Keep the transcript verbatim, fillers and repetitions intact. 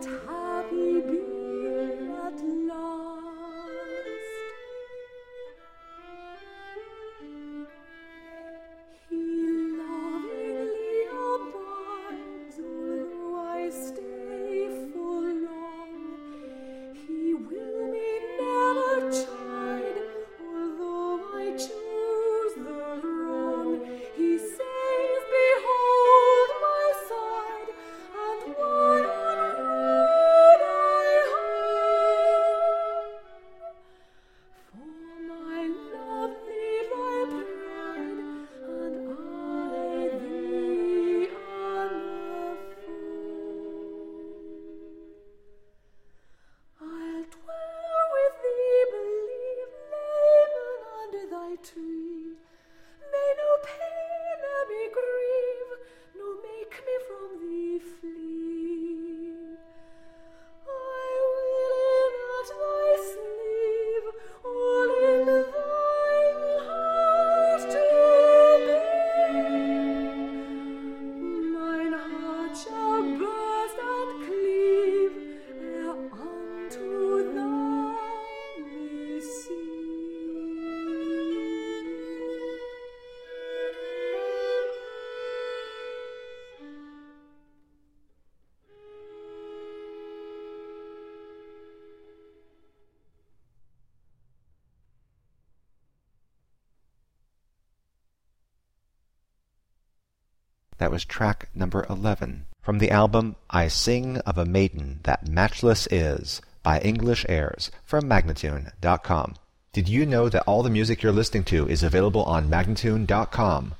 let happy be at last. He lovingly abides, although I stay for long. He will me never chide, although I choose the wrong. He says, behold my side, and why on road I home. For my love leave thy pride, and I thee unfold. I'll dwell with thee, believe, layman under thy tree. May no pain me grieve, nor make me from thee flee. I will in at thy sleeve, all in thine heart to be. Mine heart shall burst and cleave, ere unto thou me see. That was track number eleven from the album I Sing of a Maiden That Matchless Is by English Airs from Magnatune dot com. Did you know that all the music you're listening to is available on Magnatune dot com?